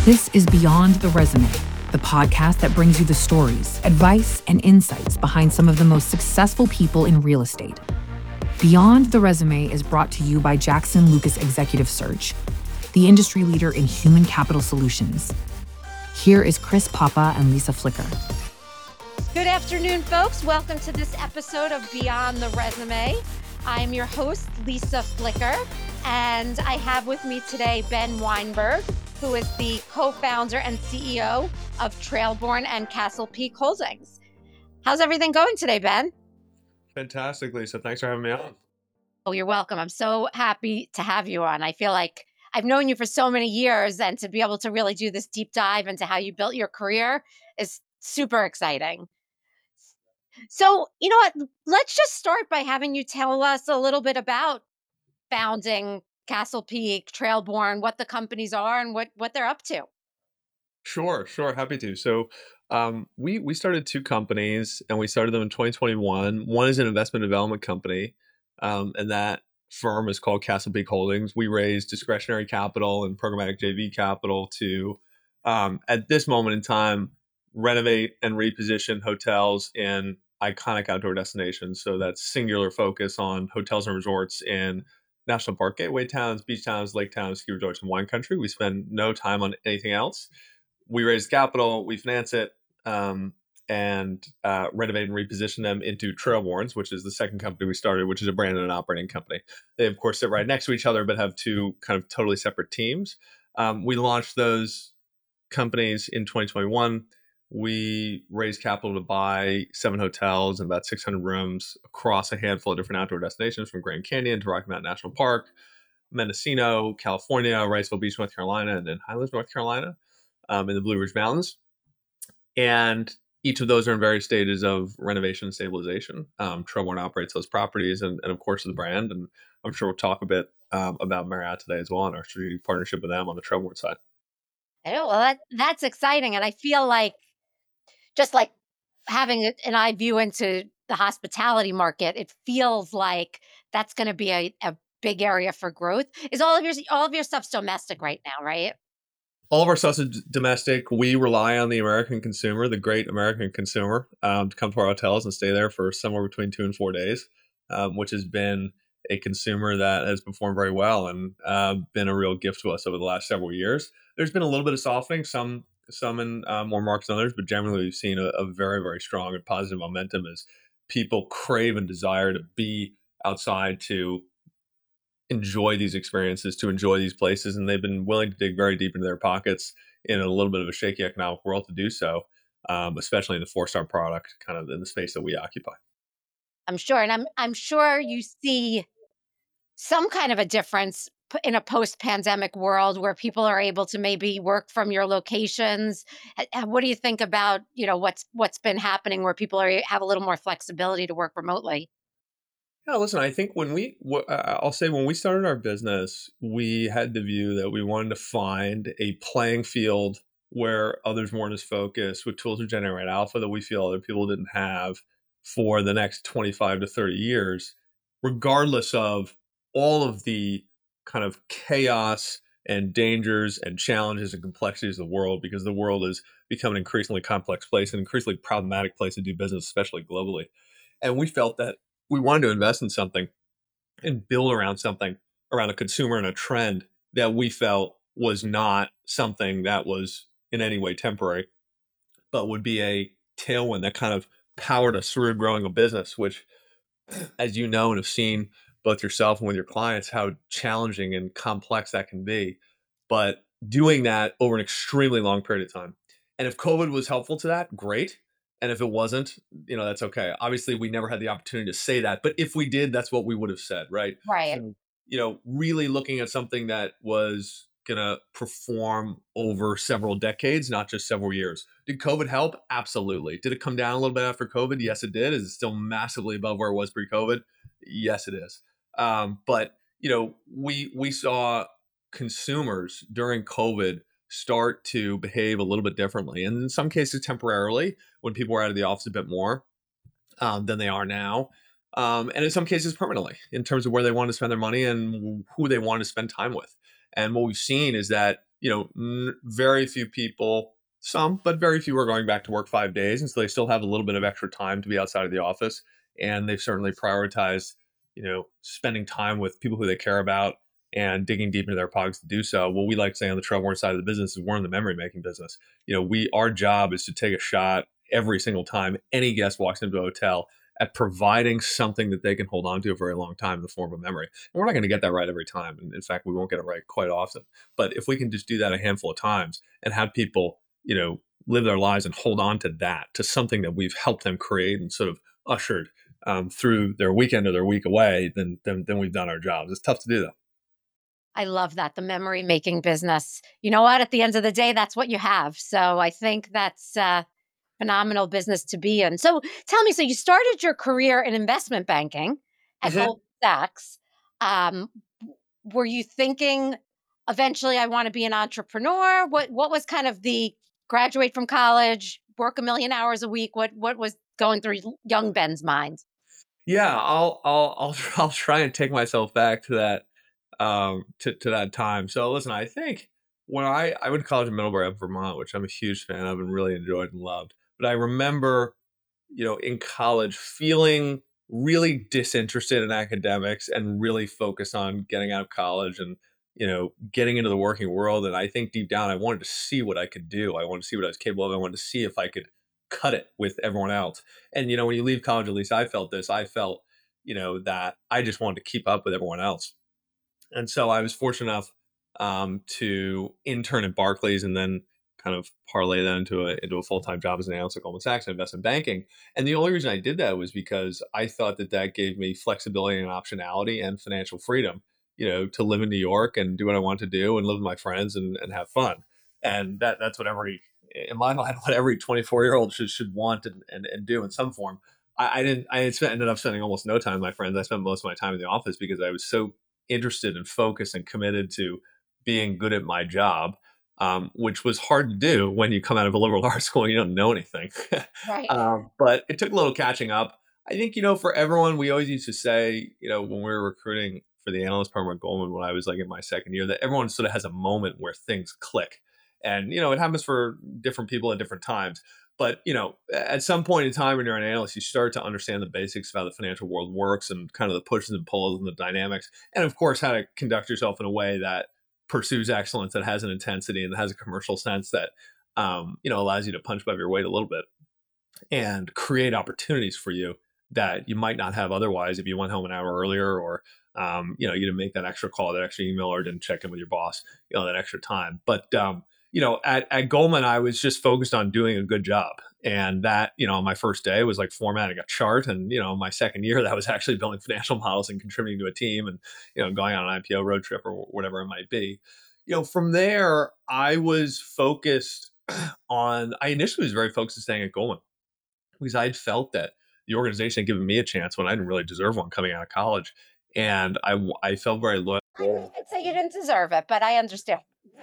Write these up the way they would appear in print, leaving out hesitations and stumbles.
This is Beyond the Resume, the podcast that brings you the stories, advice, and insights behind some of the most successful people in real estate. Beyond the Resume is brought to you by Jackson Lucas Executive Search, the industry leader in human capital solutions. Here is Chris Papa and Lisa Flicker. Good afternoon, folks. Welcome to this episode of Beyond the Resume. I'm your host, Lisa Flicker, and I have with me today Ben Weinberg, who is the co-founder and CEO of Trailborn and Castle Peak Holdings. How's everything going today, Ben? Fantastic, Lisa. Thanks for having me on. Oh, you're welcome. I'm so happy to have you on. I feel like I've known you for so many years, and to be able to really do this deep dive into how you built your career is super exciting. So, you know what? Let's just start by having you tell us a little bit about founding Castle Peak, Trailborn, what the companies are and what they're up to. Sure. Happy to. So we started two companies and we started them in 2021. One is an investment development company, and that firm is called Castle Peak Holdings. We raised discretionary capital and programmatic JV capital to, at this moment in time, renovate and reposition hotels in iconic outdoor destinations. So that's singular focus on hotels and resorts in national park gateway towns, beach towns, lake towns, ski resorts, and wine country. We spend no time on anything else. We raise capital, we finance it, and renovate and reposition them into Trailborns, which is the second company we started, which is a brand and an operating company. They, of course, sit right next to each other, but have two kind of totally separate teams. We launched those companies in 2021. We raised capital to buy 7 hotels and about 600 rooms across a handful of different outdoor destinations, from Grand Canyon to Rocky Mountain National Park, Mendocino, California, Riceville Beach, North Carolina, and then Highlands, North Carolina, in the Blue Ridge Mountains. And each of those are in various stages of renovation and stabilization. Trailborn operates those properties and of course, the brand. And I'm sure we'll talk a bit about Marriott today as well, and our strategic partnership with them on the Trailborn side. I know, well, that's exciting. And I feel like just like having an eye view into the hospitality market, it feels like that's going to be a big area for growth. Is all of your stuff's domestic right now, right? All of our stuff is domestic. We rely on the American consumer, the great American consumer, to come to our hotels and stay there for somewhere between 2 and 4 days, which has been a consumer that has performed very well and been a real gift to us over the last several years. There's been a little bit of softening, some in more markets than others, but generally we've seen a very, very strong and positive momentum as people crave and desire to be outside, to enjoy these experiences, to enjoy these places. And they've been willing to dig very deep into their pockets in a little bit of a shaky economic world to do so, especially in the 4-star product, kind of in the space that we occupy. I'm sure. And I'm sure you see some kind of a difference in a post-pandemic world where people are able to maybe work from your locations. What do you think about, what's been happening where people have a little more flexibility to work remotely? Yeah, listen, I think I'll say when we started our business, we had the view that we wanted to find a playing field where others weren't as focused, with tools to generate alpha that we feel other people didn't have, for the next 25 to 30 years, regardless of all of the kind of chaos and dangers and challenges and complexities of the world, because the world has become an increasingly complex place, an increasingly problematic place to do business, especially globally. And we felt that we wanted to invest in something and build around something, around a consumer and a trend that we felt was not something that was in any way temporary, but would be a tailwind that kind of powered us through growing a business, which, as you know and have seen both yourself and with your clients, how challenging and complex that can be. But doing that over an extremely long period of time. And if COVID was helpful to that, great. And if it wasn't, that's okay. Obviously, we never had the opportunity to say that. But if we did, that's what we would have said, right? Right. So, really looking at something that was going to perform over several decades, not just several years. Did COVID help? Absolutely. Did it come down a little bit after COVID? Yes, it did. Is it still massively above where it was pre-COVID? Yes, it is. But, we saw consumers during COVID start to behave a little bit differently. And in some cases, temporarily, when people were out of the office a bit more than they are now. And in some cases, permanently, in terms of where they want to spend their money and who they want to spend time with. And what we've seen is that very few people, some, but very few are going back to work 5 days. And so they still have a little bit of extra time to be outside of the office. And they've certainly prioritized, spending time with people who they care about and digging deep into their pockets to do so. What we like to say on the Travelborn side of the business is we're in the memory making business. Our job is to take a shot every single time any guest walks into a hotel at providing something that they can hold on to a very long time in the form of memory. And we're not going to get that right every time. And in fact, we won't get it right quite often. But if we can just do that a handful of times and have people, live their lives and hold on to that, to something that we've helped them create and sort of ushered through their weekend or their week away, then we've done our jobs. It's tough to do, though. I love that, the memory making business. You know what? At the end of the day, that's what you have. So I think that's phenomenal business to be in. So tell me, so you started your career in investment banking at Goldman Sachs. Um, were you thinking eventually I want to be an entrepreneur? What was kind of the graduate from college, work a million hours a week? What was going through young Ben's mind? Yeah, I'll try and take myself back to that to that time. So listen, I think when I went to college in Middlebury, up Vermont, which I'm a huge fan of and really enjoyed and loved. But I remember, in college feeling really disinterested in academics and really focused on getting out of college and getting into the working world. And I think deep down, I wanted to see what I could do. I wanted to see what I was capable of. I wanted to see if I could cut it with everyone else. And when you leave college, at least I felt this. I felt that I just wanted to keep up with everyone else. And so I was fortunate enough to intern at Barclays and then kind of parlay that into a full-time job as an analyst at Goldman Sachs in investment banking. And the only reason I did that was because I thought that gave me flexibility and optionality and financial freedom, to live in New York and do what I want to do and live with my friends and have fun. And that's what in my mind, what every 24-year-old should want and do in some form. Ended up spending almost no time with my friends. I spent most of my time in the office because I was so interested and focused and committed to being good at my job, which was hard to do when you come out of a liberal arts school and you don't know anything. Right. But it took a little catching up. I think, for everyone, we always used to say, when we were recruiting for the analyst program at Goldman, when I was like in my second year, that everyone sort of has a moment where things click. And, it happens for different people at different times. But, at some point in time when you're an analyst, you start to understand the basics of how the financial world works and kind of the pushes and pulls and the dynamics. And of course, how to conduct yourself in a way that pursues excellence, that has an intensity and that has a commercial sense that, allows you to punch above your weight a little bit and create opportunities for you that you might not have otherwise if you went home an hour earlier or, you didn't make that extra call, that extra email, or didn't check in with your boss, that extra time. But, at Goldman, I was just focused on doing a good job. And that, my first day was like formatting a chart. And, my second year, that was actually building financial models and contributing to a team and, going on an IPO road trip or whatever it might be. From there, I was focused I initially was very focused on staying at Goldman because I had felt that the organization had given me a chance when I didn't really deserve one coming out of college. And I felt very loyal. I'd say you didn't deserve it, but I understand.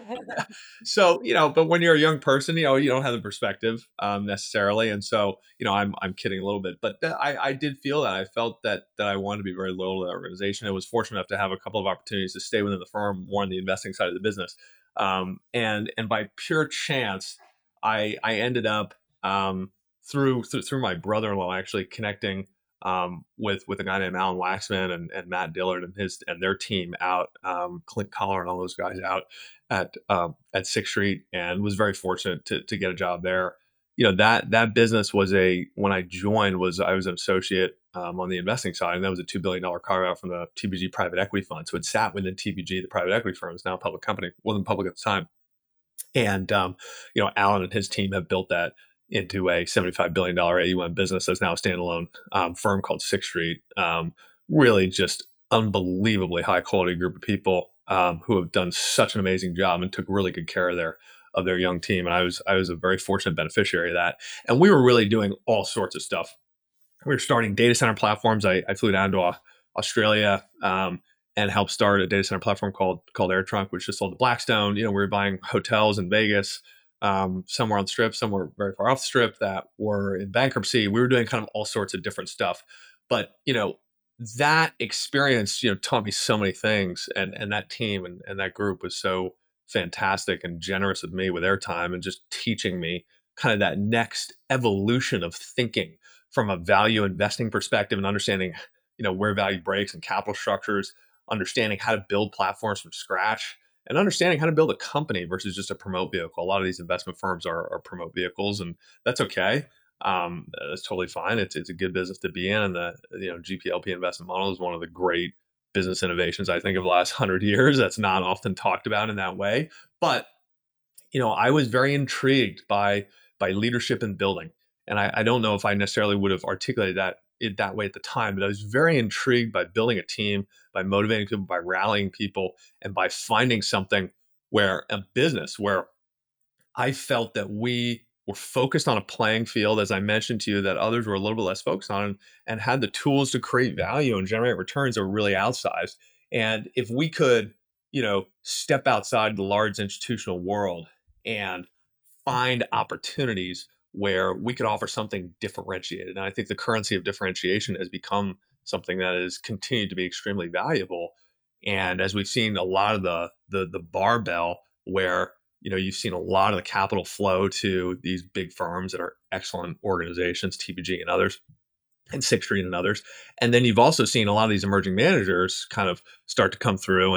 So, but when you're a young person, you don't have the perspective necessarily. And so, I'm kidding a little bit, but I did feel that. I felt that I wanted to be very loyal to that organization. I was fortunate enough to have a couple of opportunities to stay within the firm, more on the investing side of the business. And by pure chance, I ended up through my brother-in-law actually connecting with a guy named Alan Waxman and Matt Dillard and their team out, Clint Collar and all those guys out at Sixth Street, and was very fortunate to get a job there. That business was when I joined I was an associate on the investing side, and that was a $2 billion carve out from the TPG private equity fund. So it sat within TPG, the private equity firm. It's now a public company, wasn't public at the time. And Alan and his team have built that into a $75 billion AUM business that's now a standalone firm called Sixth Street. Really just unbelievably high quality group of people who have done such an amazing job and took really good care of their young team. And I was a very fortunate beneficiary of that. And we were really doing all sorts of stuff. We were starting data center platforms. I flew down to Australia and helped start a data center platform called AirTrunk, which just sold to Blackstone. We were buying hotels in Vegas, somewhere on the strip, somewhere very far off the strip that were in bankruptcy. We were doing kind of all sorts of different stuff. But, that experience, taught me so many things. And that team and that group was so fantastic and generous with me with their time and just teaching me kind of that next evolution of thinking from a value investing perspective and understanding, where value breaks and capital structures, understanding how to build platforms from scratch, and understanding how to build a company versus just a promote vehicle. A lot of these investment firms are promote vehicles, and that's okay. That's totally fine. It's a good business to be in, and the GPLP investment model is one of the great business innovations I think of the last 100 years. That's not often talked about in that way, but I was very intrigued by leadership and building, and I don't know if I necessarily would have articulated that way at the time, but I was very intrigued by building a team, by motivating people, by rallying people, and by finding something where a business where I felt that we were focused on a playing field, as I mentioned to you, that others were a little bit less focused on, and had the tools to create value and generate returns that were really outsized. And if we could, step outside the large institutional world and find opportunities where we could offer something differentiated. And I think the currency of differentiation has become something that has continued to be extremely valuable. And as we've seen a lot of the barbell where you've seen a lot of the capital flow to these big firms that are excellent organizations, TPG and others, and Sixth Street and others. And then you've also seen a lot of these emerging managers kind of start to come through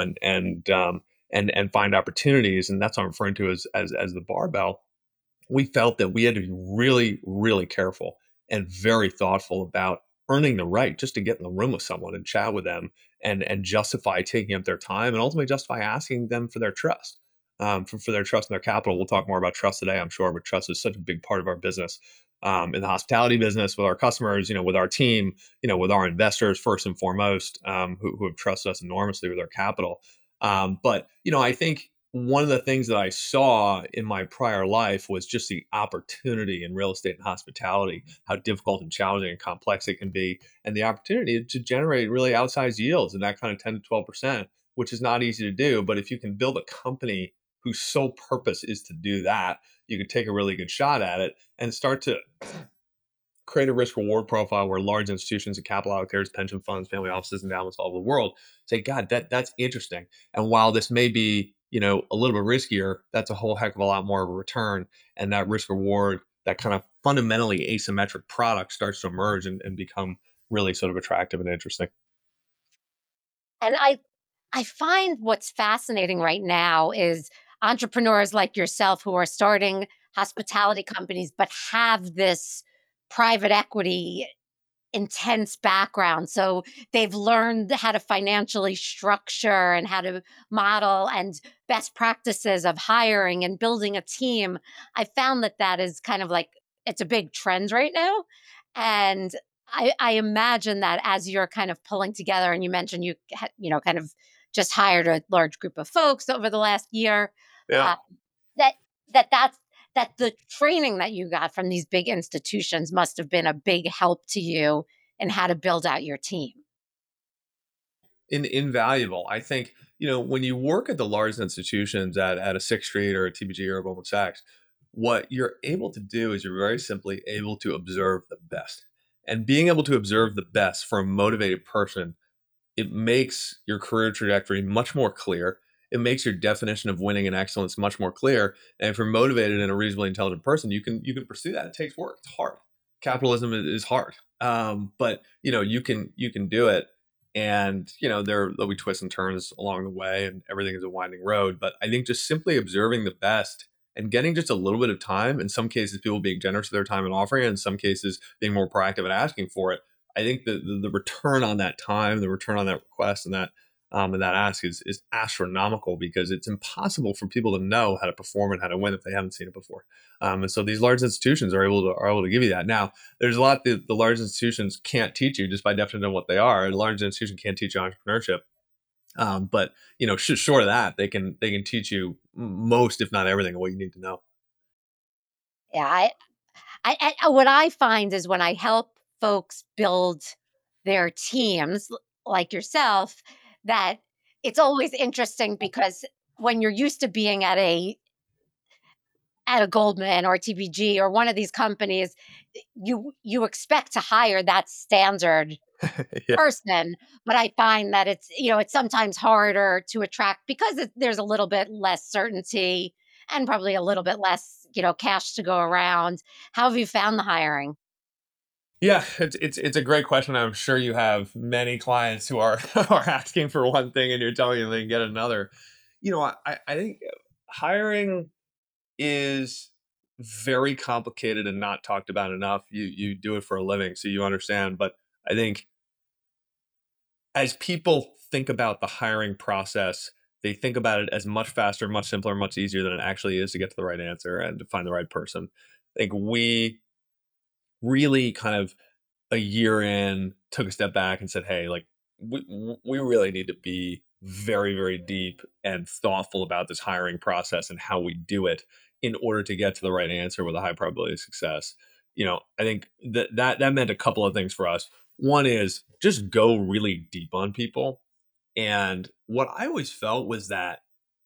and find opportunities. And that's what I'm referring to as the barbell. We felt that we had to be really, really careful and very thoughtful about earning the right just to get in the room with someone and chat with them and justify taking up their time and ultimately justify asking them for their trust, for their trust and their capital. We'll talk more about trust today, I'm sure, but trust is such a big part of our business, in the hospitality business, with our customers, with our team, with our investors, first and foremost, who have trusted us enormously with their capital. But I think one of the things that I saw in my prior life was just the opportunity in real estate and hospitality, how difficult and challenging and complex it can be, and the opportunity to generate really outsized yields in that kind of 10 to 12%, which is not easy to do. But if you can build a company whose sole purpose is to do that, you can take a really good shot at it and start to create a risk reward profile where large institutions and capital allocators, pension funds, family offices, endowments all over the world say, God, that's interesting. And while this may be, a little bit riskier, that's a whole heck of a lot more of a return. And that risk reward, that kind of fundamentally asymmetric product starts to emerge and become really sort of attractive and interesting. And I find what's fascinating right now is entrepreneurs like yourself who are starting hospitality companies, but have this private equity intense background. So they've learned how to financially structure and how to model and best practices of hiring and building a team. I found that is kind of like, it's a big trend right now. And I imagine that as you're kind of pulling together, and you mentioned kind of just hired a large group of folks over the last year, Yeah. uh, that that's that the training that you got from these big institutions must have been a big help to you in how to build out your team. Invaluable. I think, when you work at the large institutions at a Sixth Street or a TPG or a Goldman Sachs, what you're able to do is you're very simply able to observe the best. And being able to observe the best for a motivated person, it makes your career trajectory much more clear. It makes your definition of winning and excellence much more clear. And if you're motivated and a reasonably intelligent person, you can pursue that. It takes work. It's hard. Capitalism is hard. But you can do it. And there'll be twists and turns along the way, and everything is a winding road. But I think just simply observing the best and getting just a little bit of time, in some cases people being generous with their time and offering it, in some cases being more proactive and asking for it, I think the return on that time, the return on that request, and that ask is astronomical, because it's impossible for people to know how to perform and how to win if they haven't seen it before. And so these large institutions are able to give you that. Now, there's a lot that the large institutions can't teach you just by definition of what they are. A large institution can't teach you entrepreneurship. But short of that, they can teach you most, if not everything, of what you need to know. Yeah, what I find is when I help folks build their teams, like yourself, that it's always interesting because when you're used to being at a Goldman or TPG or one of these companies, you expect to hire that standard Yeah. person, but I find that it's sometimes harder to attract because there's a little bit less certainty and probably a little bit less, cash to go around. How have you found the hiring? Yeah, it's a great question. I'm sure you have many clients who are are asking for one thing and you're telling them they can get another. I think hiring is very complicated and not talked about enough. You do it for a living, so you understand. But I think as people think about the hiring process, they think about it as much faster, much simpler, much easier than it actually is to get to the right answer and to find the right person. I think we really kind of a year in took a step back and said, "Hey, like we really need to be very, very deep and thoughtful about this hiring process and how we do it in order to get to the right answer with a high probability of success." I think that meant a couple of things for us. One is just go really deep on people. And what I always felt was that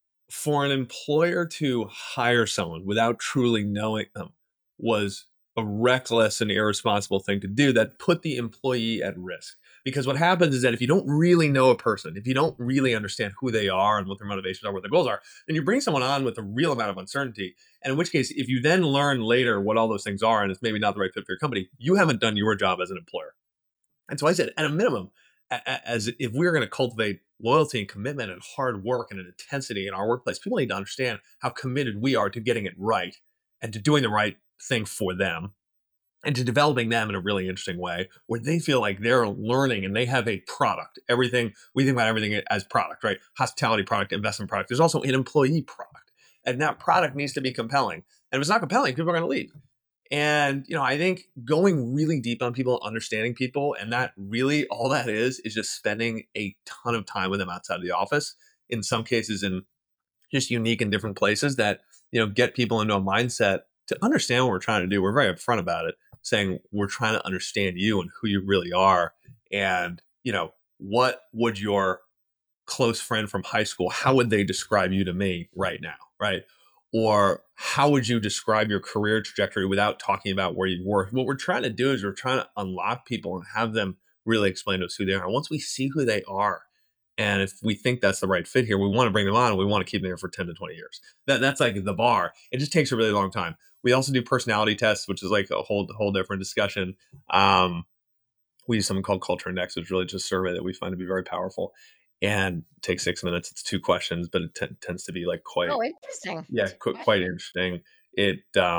for an employer to hire someone without truly knowing them was a reckless and irresponsible thing to do that put the employee at risk. Because what happens is that if you don't really know a person, if you don't really understand who they are and what their motivations are, what their goals are, then you bring someone on with a real amount of uncertainty. And in which case, if you then learn later what all those things are and it's maybe not the right fit for your company, you haven't done your job as an employer. And so I said, at a minimum, as if we're going to cultivate loyalty and commitment and hard work and an intensity in our workplace, people need to understand how committed we are to getting it right and to doing the right thing for them and to developing them in a really interesting way where they feel like they're learning and they have a product. Everything we think about everything as product, right? Hospitality product, investment product. There's also an employee product, and that product needs to be compelling. And if it's not compelling, people are going to leave. And, I think going really deep on people, understanding people, and that really all that is just spending a ton of time with them outside of the office, in some cases in just unique and different places that, get people into a mindset to understand what we're trying to do. We're very upfront about it, saying we're trying to understand you and who you really are. And, what would your close friend from high school, how would they describe you to me right now? Right. Or how would you describe your career trajectory without talking about where you work? What we're trying to do is we're trying to unlock people and have them really explain to us who they are. Once we see who they are, and if we think that's the right fit here, we want to bring them on and we want to keep them here for 10 to 20 years. That's like the bar. It just takes a really long time. We also do personality tests, which is like a whole different discussion. We use something called Culture Index, which is really just a survey that we find to be very powerful and takes 6 minutes. It's two questions, but it tends to be like quite, Oh, interesting. yeah, quite interesting. It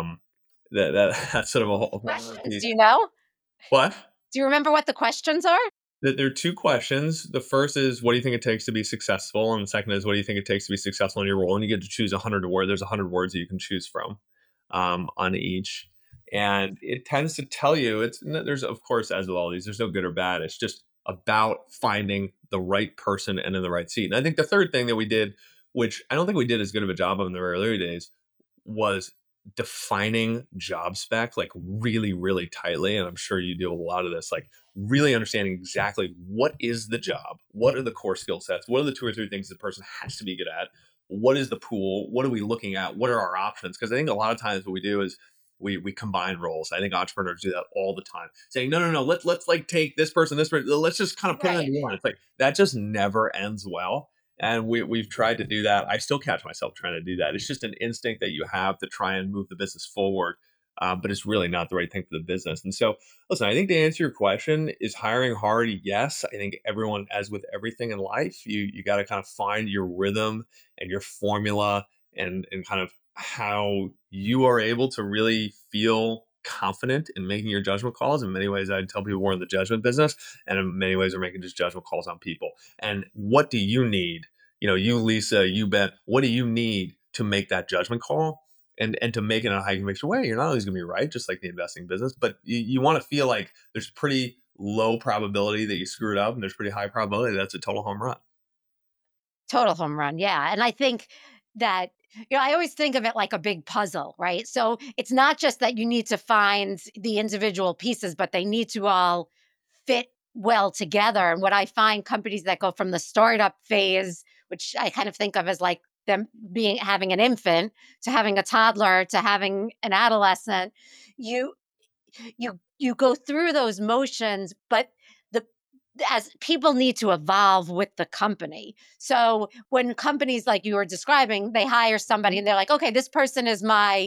that's sort of a whole Questions, piece. do you know? What? Do you remember what the questions are? There are two questions. The first is, what do you think it takes to be successful? And the second is, what do you think it takes to be successful in your role? And you get to choose 100 words. There's 100 words that you can choose from on each. And it tends to tell you, there's, of course, as with all these, there's no good or bad. It's just about finding the right person and in the right seat. And I think the third thing that we did, which I don't think we did as good of a job of in the very early days, was defining job spec like really, really tightly. And I'm sure you do a lot of this, like really understanding exactly what is the job, what are the core skill sets, what are the two or three things the person has to be good at, what is the pool, what are we looking at, what are our options? Because I think a lot of times what we do is we combine roles. I think entrepreneurs do that all the time, saying no, let's like take this person, let's just kind of put it Right. into one. It's like that just never ends well. And we've tried to do that. I still catch myself trying to do that. It's just an instinct that you have to try and move the business forward, but it's really not the right thing for the business. And so, listen, I think to answer your question, is hiring hard? Yes. I think everyone, as with everything in life, you got to kind of find your rhythm and your formula and kind of how you are able to really feel confident in making your judgment calls. In many ways, I tell people we're in the judgment business, and in many ways, we're making just judgment calls on people. And what do you need? You, Lisa, you Bet, what do you need to make that judgment call? And to make it in a high conviction way? You're not always going to be right, just like the investing business, but you want to feel like there's pretty low probability that you screw it up, and there's pretty high probability that's a total home run. Total home run, yeah, and I think that I always think of it like a big puzzle, right? So, it's not just that you need to find the individual pieces, but they need to all fit well together, and what I find companies that go from the startup phase, which I kind of think of as like them having an infant, to having a toddler, to having an adolescent, you you go through those motions, but the as people need to evolve with the company. So when companies like you were describing, they hire somebody and they're like, okay, this person is my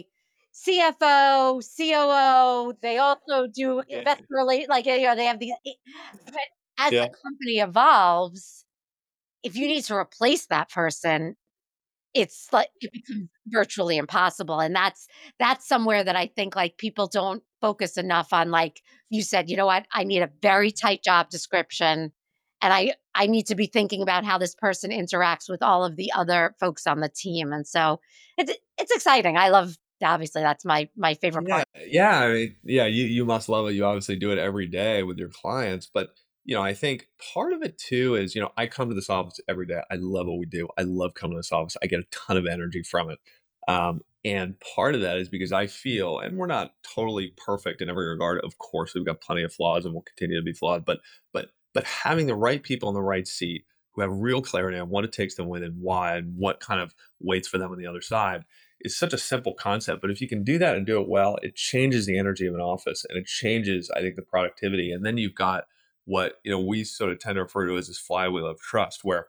CFO, COO. They also do Yeah. investor relate, like they have these. But as Yeah. the company evolves, if you need to replace that person, it's like it becomes virtually impossible, and that's somewhere that I think, like, people don't focus enough on, like, you said, "You know what? I need a very tight job description, and I need to be thinking about how this person interacts with all of the other folks on the team," and so it's exciting. I love obviously, that's my favorite Yeah, part. yeah, I mean, yeah, you must love it. You obviously do it every day with your clients, but, I think part of it too is, I come to this office every day. I love what we do. I love coming to this office. I get a ton of energy from it. And part of that is because I feel, and we're not totally perfect in every regard. Of course, we've got plenty of flaws and we'll continue to be flawed, but having the right people in the right seat who have real clarity on what it takes to win and why and what kind of waits for them on the other side is such a simple concept. But if you can do that and do it well, it changes the energy of an office and it changes, I think, the productivity. And then you've got what, we sort of tend to refer to as this flywheel of trust, where,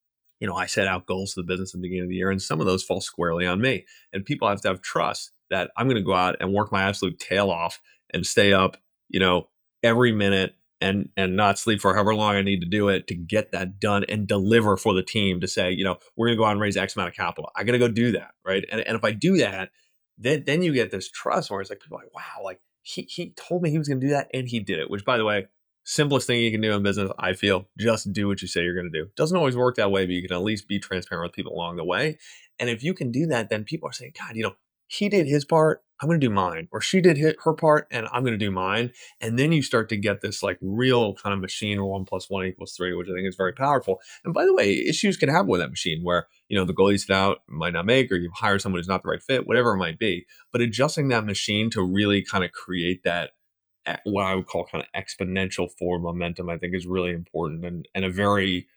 I set out goals for the business at the beginning of the year, and some of those fall squarely on me. And people have to have trust that I'm going to go out and work my absolute tail off and stay up, every minute and not sleep for however long I need to do it to get that done and deliver for the team to say, we're going to go out and raise X amount of capital. I got to go do that, right? And if I do that, then you get this trust where it's like people are like, wow, like he told me he was going to do that and he did it. Which, by the way, simplest thing you can do in business, I feel, just do what you say you're going to do. Doesn't always work that way, but you can at least be transparent with people along the way. And if you can do that, then people are saying, God, he did his part, I'm going to do mine, or she did her part, and I'm going to do mine. And then you start to get this like real kind of machine where 1+1=3, which I think is very powerful. And by the way, issues can happen with that machine where, the goal you set out might not make, or you hire someone who's not the right fit, whatever it might be. But adjusting that machine to really kind of create that what I would call kind of exponential forward momentum, I think is really important and a very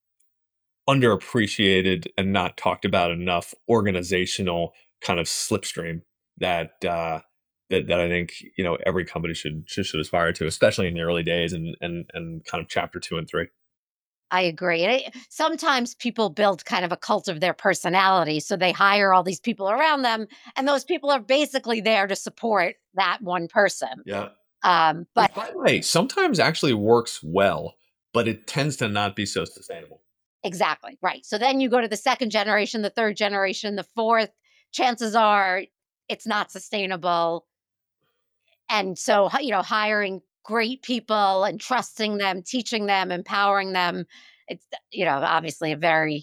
underappreciated and not talked about enough organizational kind of slipstream that that I think every company should aspire to, especially in the early days and kind of chapter 2 and 3. I agree. And sometimes people build kind of a cult of their personality. So they hire all these people around them, and those people are basically there to support that one person. Yeah. But Which, by the way, sometimes actually works well, but it tends to not be so sustainable. exactly right. So then you go to the second generation, the third generation, the fourth, chances are it's not sustainable. And so, hiring great people and trusting them, teaching them, empowering them, it's, obviously a very,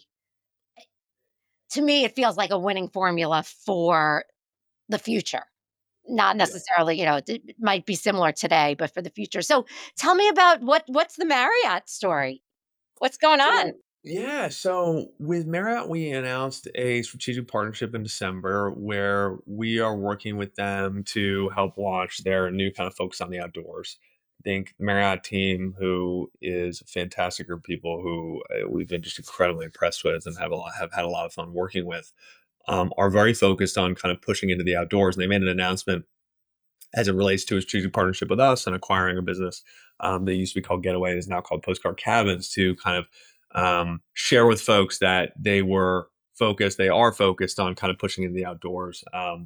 to me, it feels like a winning formula for the future. Not necessarily, it might be similar today, but for the future. So tell me about what's the Marriott story? What's going on? So with Marriott, we announced a strategic partnership in December where we are working with them to help launch their new kind of focus on the outdoors. I think the Marriott team, who is a fantastic group of people who we've been just incredibly impressed with and have had a lot of fun working with, are very focused on kind of pushing into the outdoors. And they made an announcement as it relates to a strategic partnership with us and acquiring a business that used to be called Getaway, is now called Postcard Cabins, to kind of share with folks that they are focused on kind of pushing into the outdoors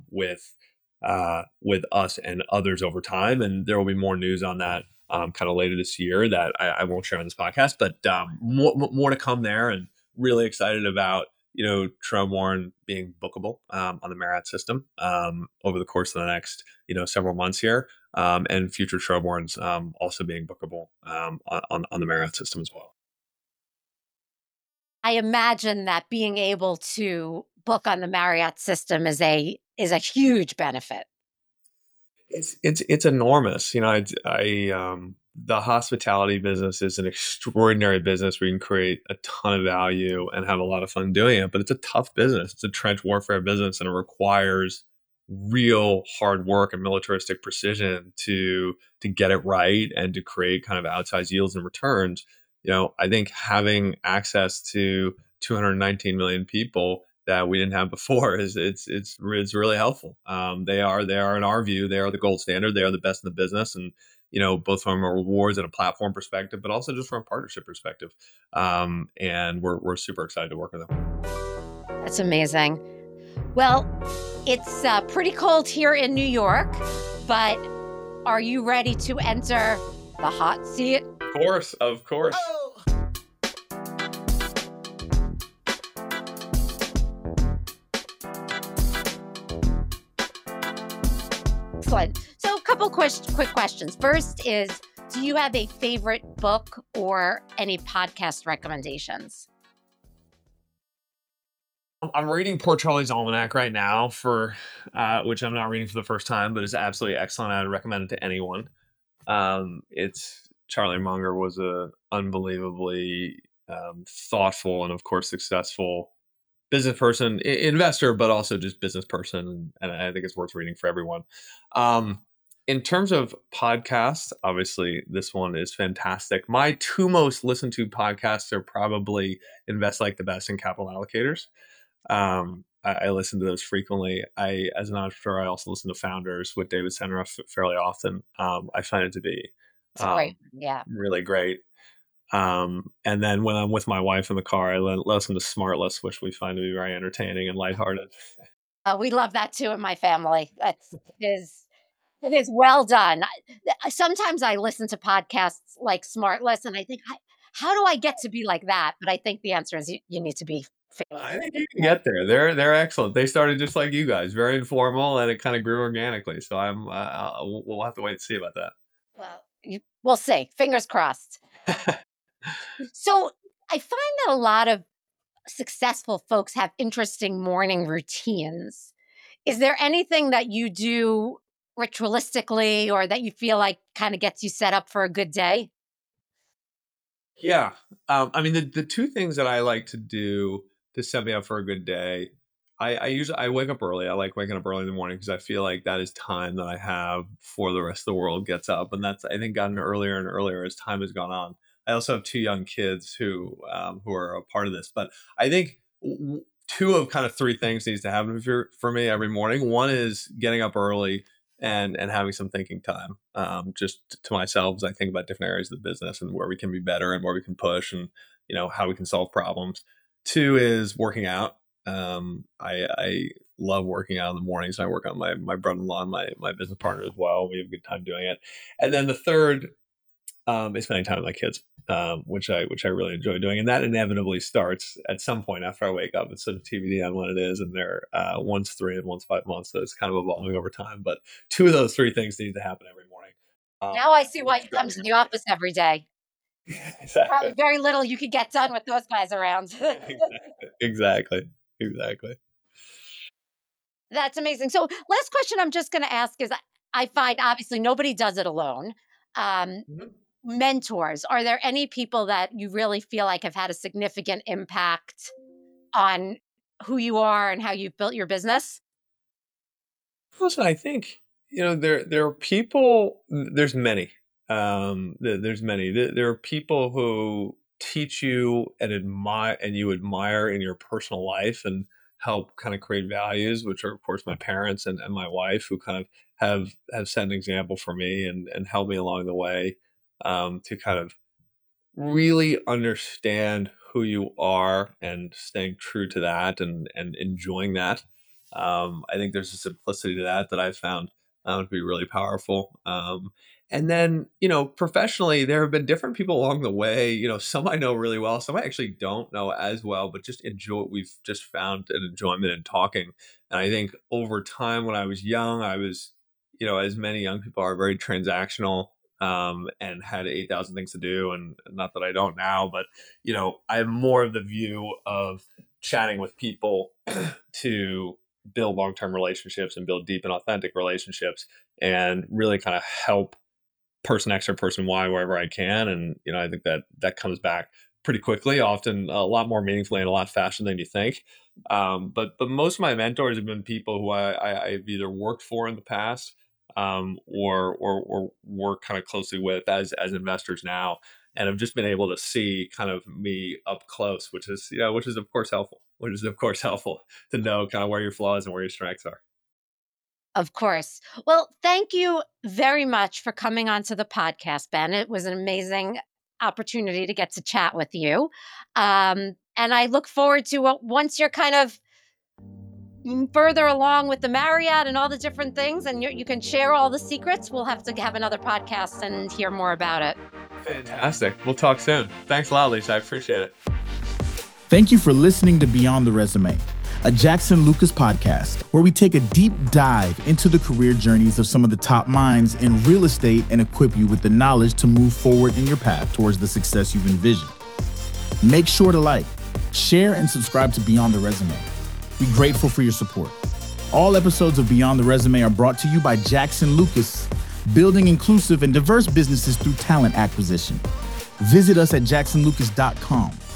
with us and others over time. And there will be more news on that kind of later this year that I won't share on this podcast, but more to come there, and really excited about Trevor Warren being bookable on the Marriott system over the course of the next several months here, and future Trevor Warrens also being bookable on the Marriott system as well. I imagine that being able to book on the Marriott system is a huge benefit. It's enormous. The hospitality business is an extraordinary business where you can create a ton of value and have a lot of fun doing it, but it's a tough business. It's a trench warfare business, and it requires real hard work and militaristic precision to get it right and to create kind of outsized yields and returns. I think having access to 219 million people that we didn't have before it's really helpful. They are in our view, they are the gold standard. They are the best in the business, and both from a rewards and a platform perspective, but also just from a partnership perspective. And we're super excited to work with them. That's amazing. Well, it's pretty cold here in New York, but are you ready to enter the hot seat? Of course, of course. Excellent. So, a couple quick questions. First is, do you have a favorite book or any podcast recommendations? I'm reading Poor Charlie's Almanac right now for which I'm not reading for the first time, but it's absolutely excellent. I'd recommend it to anyone. It's Charlie Munger was a unbelievably thoughtful and, of course, successful business person, investor, but also just business person, and I think it's worth reading for everyone. Um, in terms of podcasts, obviously this one is fantastic. My two most listened to podcasts are probably Invest Like the Best and Capital Allocators. I listen to those frequently. As an entrepreneur, I also listen to Founders with David Senra fairly often. I find it to be It's a great, um, yeah. really great. And then when I'm with my wife in the car, I listen to Smartless, which we find to be very entertaining and lighthearted. We love that too in my family. It is well done. Sometimes I listen to podcasts like Smartless, and I think, how do I get to be like that? But I think the answer is you need to be famous. I think you can get there. They're excellent. They started just like you guys, very informal, and it kind of grew organically. So we'll have to wait and see about Well, we'll see. Fingers crossed. that. So I find that a lot of successful folks have interesting morning routines. Is there anything that you do ritualistically or that you feel like kind of gets you set up for a good day? Yeah. I mean, the two things that I like to do to set me up for a good day, I wake up early. I like waking up early in the morning because I feel like that is time that I have before the rest of the world gets up, and that's, I think, gotten earlier and earlier as time has gone on. I also have two young kids who are a part of this, but I think two of kind of three things needs to happen for me every morning. One is getting up early and having some thinking time, just to myself as I think about different areas of the business and where we can be better and where we can push, and how we can solve problems. Two is working out. I love working out in the mornings. I work on my brother-in-law and my business partner as well. We have a good time doing it. And then the third is spending time with my kids, which I really enjoy doing, and that inevitably starts at some point after I wake up. It's sort of TBD on when it is, and they're one's 3 and one's 5 months, so it's kind of evolving over time. But two of those three things need to happen every morning. Now I see why Which you come drives to me the office every day. crazy. Probably Exactly, very little you could get done with those guys around. exactly, exactly. That's amazing. So, last question I'm just going to ask is, I find obviously nobody does it alone. Um, Mhm. Mentors, are there any people that you really feel like have had a significant impact on who you are and how you've built your business? Listen, I think there are people. There's many. There's many. There are people who teach you and you admire in your personal life and help kind of create values, which are, of course, my parents and my wife, who kind of have set an example for me and helped me along the way, to kind of really understand who you are and staying true to that and enjoying that. I think there's a simplicity to that that I've found to be really powerful. And then, professionally, there have been different people along the way. Some I know really well, some I actually don't know as well, but just enjoy. We've just found an enjoyment in talking. And I think over time, when I was young, I was, as many young people are, very transactional, and had 8,000 things to do. And not that I don't now, but, I have more of the view of chatting with people to build long-term relationships and build deep and authentic relationships and really kind of help person X or person Y wherever I can. And, I think that comes back pretty quickly, often a lot more meaningfully and a lot faster than you think. But most of my mentors have been people who I've either worked for in the past, or work kind of closely with as investors now, and have just been able to see kind of me up close, which is of course helpful. Which is of course helpful to know kind of where your flaws and where your strengths are. Of course. Well, thank you very much for coming onto the podcast, Ben. It was an amazing opportunity to get to chat with you. And I look forward to once you're kind of further along with the Marriott and all the different things, and you can share all the secrets, we'll have to have another podcast and hear more about it. Fantastic. We'll talk soon. Thanks a lot, Lisa. I appreciate it. Thank you for listening to Beyond the Resume, a Jackson Lucas podcast where we take a deep dive into the career journeys of some of the top minds in real estate and equip you with the knowledge to move forward in your path towards the success you've envisioned. Make sure to like, share, and subscribe to Beyond the Resume. We're grateful for your support. All episodes of Beyond the Resume are brought to you by Jackson Lucas, building inclusive and diverse businesses through talent acquisition. Visit us at jacksonlucas.com.